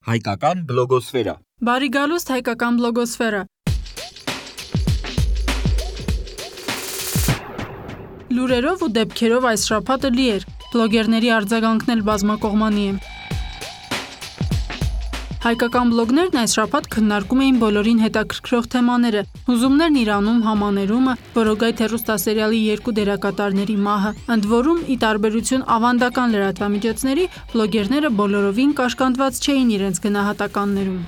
Հայկական բլոգոսֆերա։ Բարի գալուստ հայկական բլոգոսֆերա։ Լուրերով ու դեպքերով այս շաբաթը լի էր, բլոգերների արձագանքն էլ բազմակողմանի է։ Հայկական բլոգներն այս շաբաթ քննարկում էին բոլորին հետաքրքրող թեմաները՝ հուզումներն Իրանում, համաներումը, Որոգայթ հեռուստասերիալի 2 դերակատարների մահը, ընդ որում, ի տարբերություն ավանդական լրատվամիջոցների, բլոգերները բոլորովին կաշկանդված չէին իրենց գնահատականներում։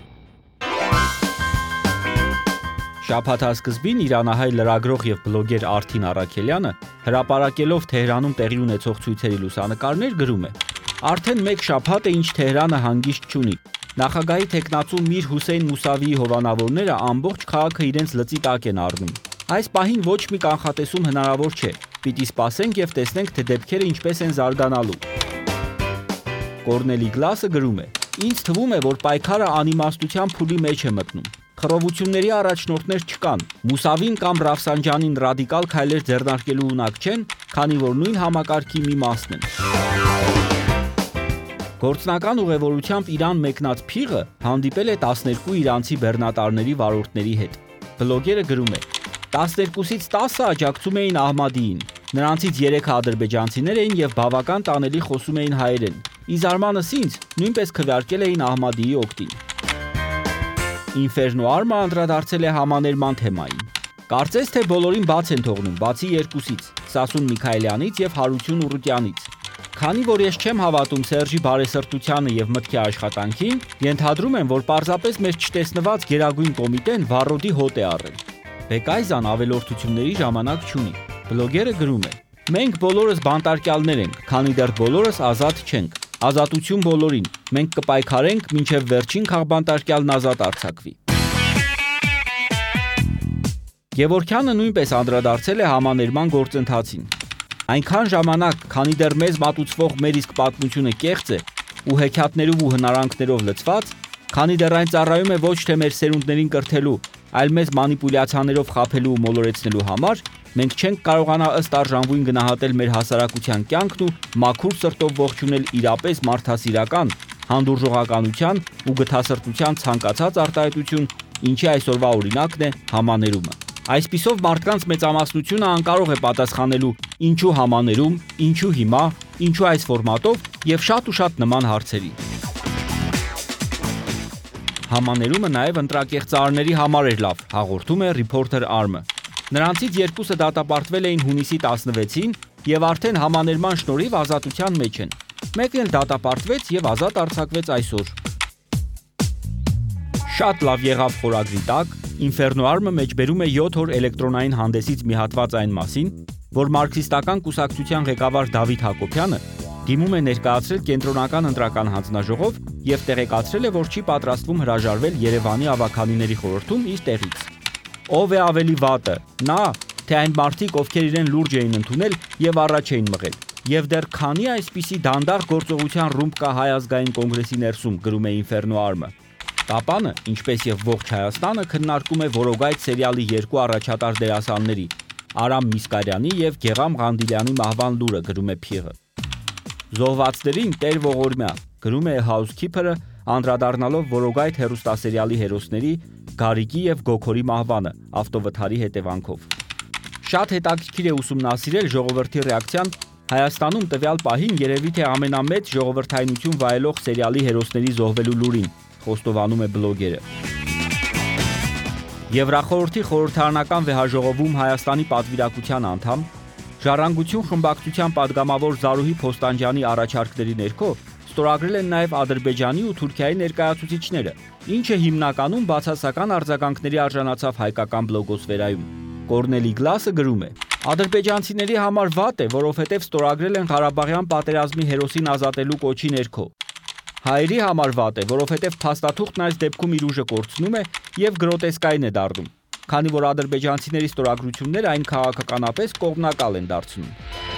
Շաբաթասկզբին իրանահայ լրագրող եւ բլոգեր Արթին Առաքելյանը հրապարակելով Թեհրանում տեղի ունեցող ցույցերի լուսանկարներ գրում է. Արդեն մեկ շաբաթ է ինչ Թեհրանը հանգիստ չունի։ Նախագահի տեխնացու Միր Հուսեյն Մուսավիի հովանավորները ամբողջ քաղաքը իրենց լծի տակ են առնում։ Այս պահին ոչ մի կանխատեսում հնարավոր չէ։ Պիտի սպասենք եւ տեսնենք, թե դեպքերը ինչպես են զարգանալու։ Կորնելի Գլասը գրում է. Ինձ թվում է, որ պայքարը անիմաստության փուլի մեջ է մտնում։ Խռովությունների առաջնորդներ չկան։ Մուսավին կամ Ռաֆսանջանին ռադիկալ քայլեր ձեռնարկելու ունակ չեն, քանի որ նույն համակարգի մի մասն են։ Գործնական ուղևորությամբ Իրան մեկնած Փիղը հանդիպել է 12 իրանցի բեռնատարների վարորդների հետ։ Բլոգերը գրում է. 12-ից 10-ը աջակցում էին Ահմադիին։ Նրանցից 3-ը ադրբեջանցիներ էին եւ բավական տանելի խոսում էին հայերեն։ Ի զարմանս ինձ նույնպես քվեարկել էին Ահմադիի օգտին։ Ինֆերնո Արմը անդրադարձել է համաներման թեմային։ Կարծես թե բոլորին բաց են թողնում, բացի երկուսից՝ Սասուն Միքայելյանից եւ Հարություն Ուրուտյանից։ Քանի որ ես չեմ հավատում Սերժի բարեսրտությանը եւ մտքի աշխատանքին, ենթադրում եմ, որ պարզապես մեր չտեսնված Գերագույն կոմիտեն վառոդի հոտ է առել։ Բեկայզան ավելորդությունների ժամանակ չունի։ Բլոգերը գրում է. Մենք բոլորս բանտարկյալներ ենք, քանի դեռ բոլորս ազատ չենք։ Ազատություն բոլորին։ Մենք կպայքարենք, մինչև վերջին քաղբանտարկյալն ազատ արձակվի։ Գևորգյանը նույնպես անդրադարձել է համաներման գործընթացին։ Այնքան ժամանակ, քանի դեռ մեզ մատուցվող մեր իսկ պատմությունը կեղծ է ու հեքիաթներով ու հնարանքներով լցված, քանի դեռ այն ծառայում է ոչ թե մեր սերունդներին կրթելու, այլ մեզ մանիպուլյացիաներով խաբելու ու մոլորեցնելու համար, մենք չենք կարողանա ըստ արժանվույն գնահատել մեր հասարակության կյանքն ու մաքուր սրտով ողջունել իրապես մարդասիրական, հանդուրժողականության ու գթասրտության ցանկացած արտահայտություն, ինչի այսօրվա օրինակն է համաներումը։ Այսպիսով մարդկանց մեծամասնությունը անկարող է պատասխանելու ինչու համաներում, ինչու հիմա, ինչու այս ֆորմատով եւ շատ ու շատ նման հարցերի։ Համաներումը նաեւ ընտրակեղծարների համար էր լավ, հաղորդում է Reporter Arm-ը։ Նրանցից երկուսը դատապարտվել էին հունիսի 16-ին եւ արդեն համաներման շնորհիվ ազատության մեջ են։ Մեկն էլ դատապարտվեց եւ ազատ արձակվեց այսօր։ Շատ լավ եղավ խորագրի տակ, Ինֆերնո Արմը մեջբերում է 7 օր էլեկտրոնային հանդեսից մի հատված այն մասին, որ մարքսիստական կուսակցության ղեկավար Դավիթ Հակոբյանը դիմում է ներկայացրել կենտրոնական ընտրական հանձնաժողով եւ տեղեկացրել է, որ չի պատրաստվում հրաժարվել Երևանի ավականիների խորհրդում իր տեղից։ Ով է ավելի վատը, նա, թե այն մարդիկ, ովքեր իրեն լուրջ էին ընդունել եւ առաջ էին մղել։ Եվ դեռ քանի այսպիսի դանդաղ գործողության ռումբ կա Հայ ազգային կոնգրեսի ներսում, գրում է Ինֆերնո Արմը։ Տապանը, ինչպես եւ ողջ Հայաստանը, քննարկում է Որոգայթ սերիալի 2 առաջատար դերասանների՝ Արամ Միսկարյանի եւ Գեգամ Ղանդիլյանի մահվան լուրը, գրում է Փիղը։ Զոհվածներին Տեր ողորմյա, գրում է Housekeeper-ը, անդրադառնալով Որոգայթ հեռուստասերիալի հերոսների Գարիկի եւ Գոքորի մահվանը ավտովթարի հետևանքով։ Շատ հետաքրքիր է ուսումնասիրել ժողովրդի ռեակցիան Հայաստանում տվյալ պահին երևի թե ամենամեծ ժողովրդայնություն վայելող սերիալի հերոսների զոհվելու լուրին, խոստովանում է բլոգերը։ Եվրախորհրդի խորհրդարանական վեհաժողովում Հայաստանի պատվիրակության անդամ, Ժառանգություն խմբակցության падգամավոր Զարուհի Փոստանջյանի առաջարկների ներքո ստորագրել են նաև Ադրբեջանի ու Թուրքիայի ներկայացուցիչները, ինչը հիմնականում բացասական արձագանքների արժանացավ հայկական բլոգոսֆերայում։ Կորնելի Գլասը գրում է. Ադրբեջանցիների համար վատ է, որովհետև ստորագրել են Ղարաբաղյան պատերազմի հերոսին ազատելու կոչի ներքո։ Հայերի համար վատ է, որովհետև փաստաթուղթն այս դեպքում իր ուժը կորցնում է եւ գրոտեսկային է դառնում, քանի որ ադրբեջանցիների ստորագրությունները այն քաղաքականապես կողմնակալ են դարձնում։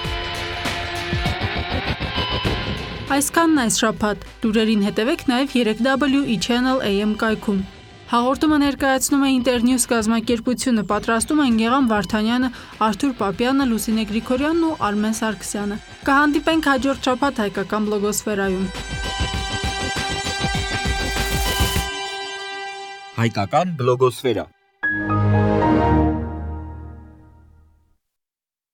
Այսքանն այս շաբաթ, լուրերին հետևեք նաև 3W e-Channel AM կայքում։ Հաղորդումը ներկայացնում է Internews կազմակերպությունը, պատրաստում են Գեգամ Վարդանյանը, Արթուր Պապյանը, Լուսինե Գրիգորյանն ու Արմեն Սարգսյանը։ Կհանդիպենք հաջորդ շաբաթ հայկական բլոգոսֆերայում։ Հայկական բլոգոսֆերա։